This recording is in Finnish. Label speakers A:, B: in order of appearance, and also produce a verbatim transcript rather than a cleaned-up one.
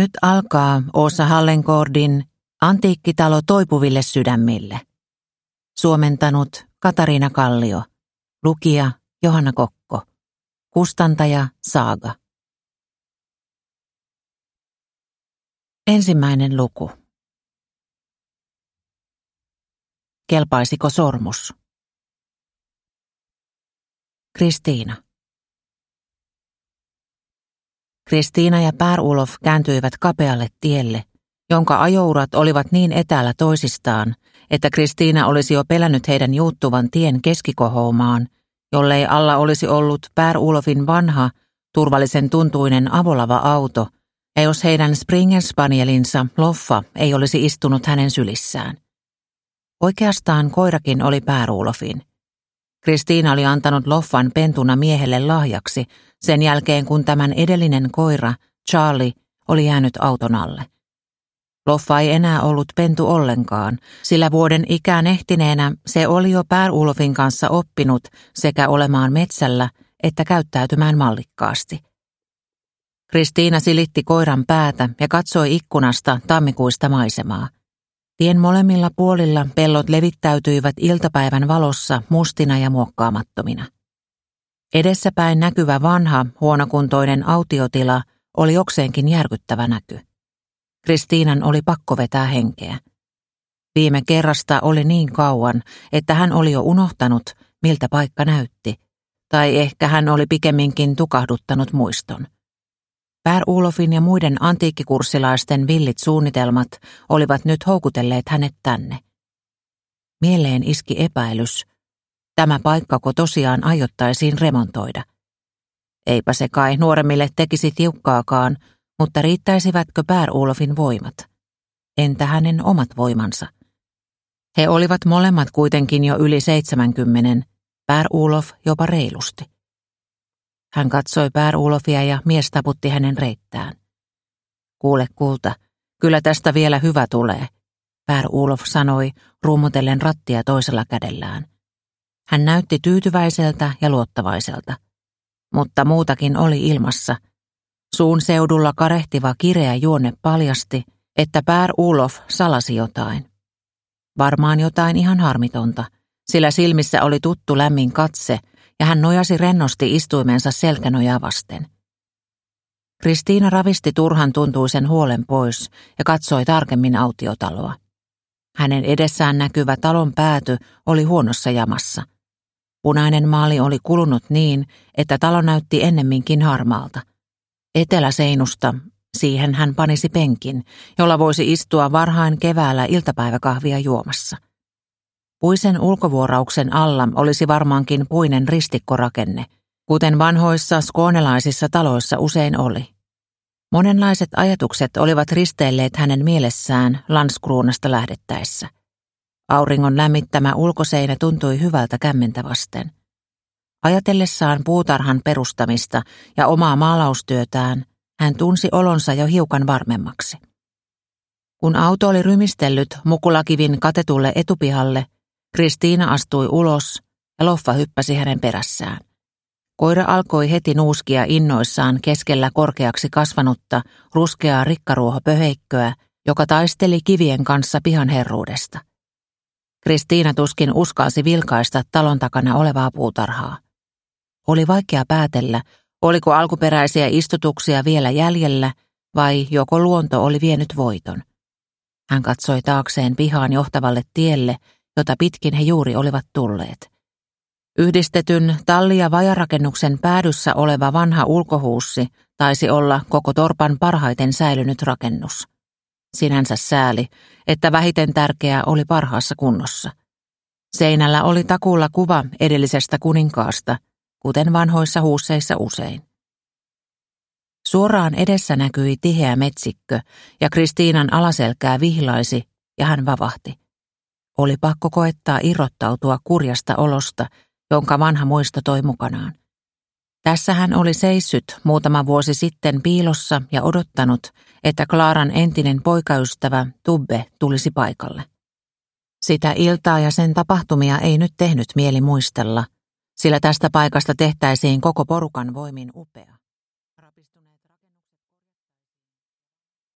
A: Nyt alkaa Åsa Hallenkordin Antiikkitalo toipuville sydämille. Suomentanut Katariina Kallio. Lukija Johanna Kokko. Kustantaja Saaga. Ensimmäinen luku. Kelpaisiko sormus? Kristiina. Kristiina ja Pär-Olof kääntyivät kapealle tielle, jonka ajourat olivat niin etäällä toisistaan, että Kristiina olisi jo pelännyt heidän juuttuvan tien keskikohoumaan, jollei alla olisi ollut Pär-Olofin vanha, turvallisen tuntuinen avolava auto, ja jos heidän Springer-spanielinsa Loffa ei olisi istunut hänen sylissään. Oikeastaan koirakin oli Pär-Olofin. Kristiina oli antanut Loffan pentuna miehelle lahjaksi sen jälkeen, kun tämän edellinen koira, Charlie, oli jäänyt auton alle. Loffa ei enää ollut pentu ollenkaan, sillä vuoden ikään ehtineenä se oli jo Pär-Olofin kanssa oppinut sekä olemaan metsällä että käyttäytymään mallikkaasti. Kristiina silitti koiran päätä ja katsoi ikkunasta tammikuista maisemaa. Tien molemmilla puolilla pellot levittäytyivät iltapäivän valossa mustina ja muokkaamattomina. Edessäpäin näkyvä vanha, huonokuntoinen autiotila oli jokseenkin järkyttävä näky. Kristiinan oli pakko vetää henkeä. Viime kerrasta oli niin kauan, että hän oli jo unohtanut, miltä paikka näytti, tai ehkä hän oli pikemminkin tukahduttanut muiston. Pär-Olofin ja muiden antiikkikurssilaisten villit suunnitelmat olivat nyt houkutelleet hänet tänne. Mieleen iski epäilys. Tämä paikkako tosiaan aiottaisiin remontoida. Eipä se kai nuoremmille tekisi tiukkaakaan, mutta riittäisivätkö Pär-Olofin voimat? Entä hänen omat voimansa? He olivat molemmat kuitenkin jo yli seitsemänkymmenen, Pär-Olof jopa reilusti. Hän katsoi Pär-Olofia ja mies taputti hänen reittään. Kuule kulta, kyllä tästä vielä hyvä tulee, Pär-Olof sanoi rummutellen rattia toisella kädellään. Hän näytti tyytyväiseltä ja luottavaiselta. Mutta muutakin oli ilmassa. Suun seudulla karehtiva kireä juonne paljasti, että Pär-Olof salasi jotain. Varmaan jotain ihan harmitonta, sillä silmissä oli tuttu lämmin katse, ja hän nojasi rennosti istuimensa selkänojaa vasten. Kristiina ravisti turhan tuntuisen huolen pois ja katsoi tarkemmin autiotaloa. Hänen edessään näkyvä talon pääty oli huonossa jamassa. Punainen maali oli kulunut niin, että talo näytti ennemminkin harmaalta. Eteläseinusta, siihen hän panisi penkin, jolla voisi istua varhain keväällä iltapäiväkahvia juomassa. Puisen ulkovuorauksen alla olisi varmaankin puinen ristikkorakenne, kuten vanhoissa skoonelaisissa taloissa usein oli. Monenlaiset ajatukset olivat risteilleet hänen mielessään Landskronasta lähdettäessä. Auringon lämmittämä ulkoseinä tuntui hyvältä kämmentä vasten. Ajatellessaan puutarhan perustamista ja omaa maalaustyötään, hän tunsi olonsa jo hiukan varmemmaksi. Kun auto oli rymistellyt mukulakivin katetulle etupihalle, Kristiina astui ulos ja Loffa hyppäsi hänen perässään. Koira alkoi heti nuuskia innoissaan keskellä korkeaksi kasvanutta, ruskeaa rikkaruohopöheikköä, joka taisteli kivien kanssa pihan herruudesta. Kristiina tuskin uskalsi vilkaista talon takana olevaa puutarhaa. Oli vaikea päätellä, oliko alkuperäisiä istutuksia vielä jäljellä vai joko luonto oli vienyt voiton. Hän katsoi taakseen pihaan johtavalle tielle, jota pitkin he juuri olivat tulleet. Yhdistetyn talli- ja vajarakennuksen päädyssä oleva vanha ulkohuussi taisi olla koko torpan parhaiten säilynyt rakennus. Sinänsä sääli, että vähiten tärkeää oli parhaassa kunnossa. Seinällä oli takuulla kuva edellisestä kuninkaasta, kuten vanhoissa huusseissa usein. Suoraan edessä näkyi tiheä metsikkö ja Kristiinan alaselkää vihlaisi ja hän vavahti. Oli pakko koettaa irrottautua kurjasta olosta, jonka vanha muisto toi mukanaan. Tässä hän oli seissyt muutama vuosi sitten piilossa ja odottanut, että Klaaran entinen poikaystävä Tubbe tulisi paikalle. Sitä iltaa ja sen tapahtumia ei nyt tehnyt mieli muistella, sillä tästä paikasta tehtäisiin koko porukan voimin upea.